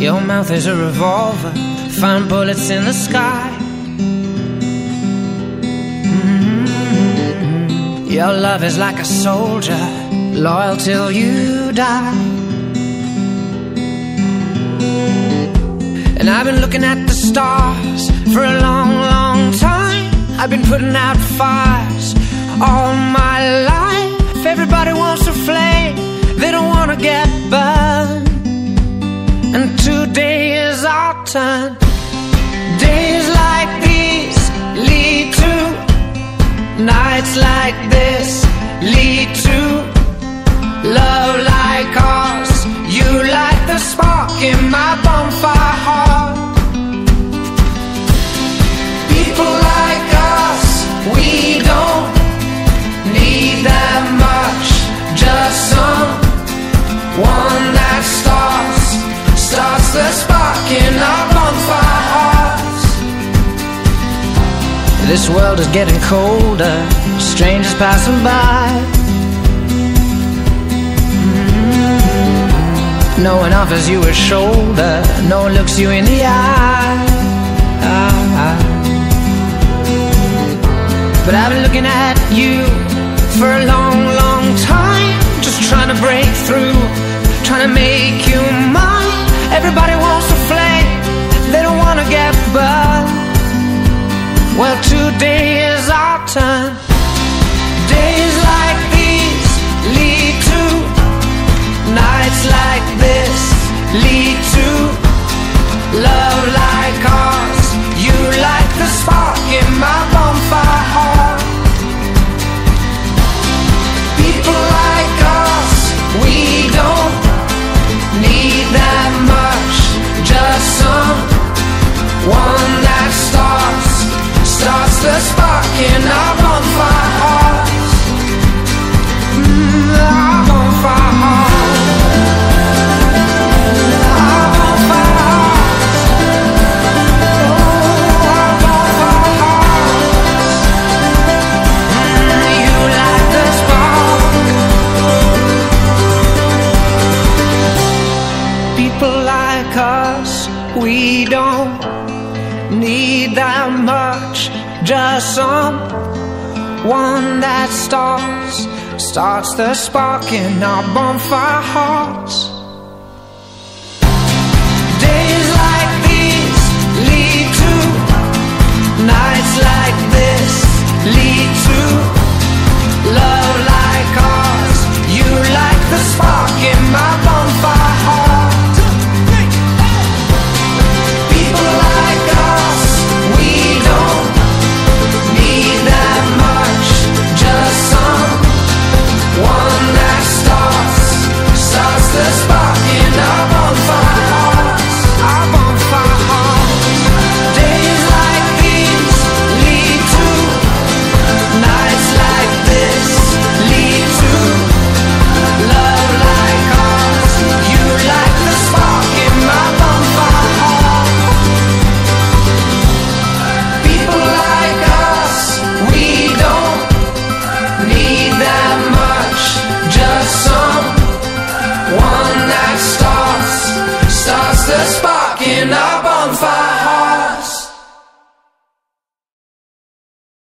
Your mouth is a revolver, find bullets in the sky. Your love is like a soldier, loyal till you die. And I've been looking at the stars for a long, long time. I've been putting out fires all my life. Everybody wants a flame, they don't want to get burned. And today is our turn. Days like these lead to nights like this, lead to love like ours. You light the spark in my bonfire heart. People like us, we don't need that much. Just someone that starts the spark in our bonfire hearts. This world is getting colder, strangers passing by. No one offers you a shoulder, no one looks you in the eye. But I've been looking at you for a long, long time, just trying to break through, trying to make you mine. Everybody wants a flame, they don't want to get burned. Well, today is our turn. Days like these lead to nights like this, lead to love like ours. You light the spark in my bonfire heart. People like us, we don't need that much. Just someone that starts the spark in our bonfire hearts. Our bonfire hearts. Our bonfire hearts. Oh, our bonfire hearts. You light the spark. People like us, we don't need that much. Just someone that starts the spark in our bonfire hearts. Days like these lead to nights like this, lead to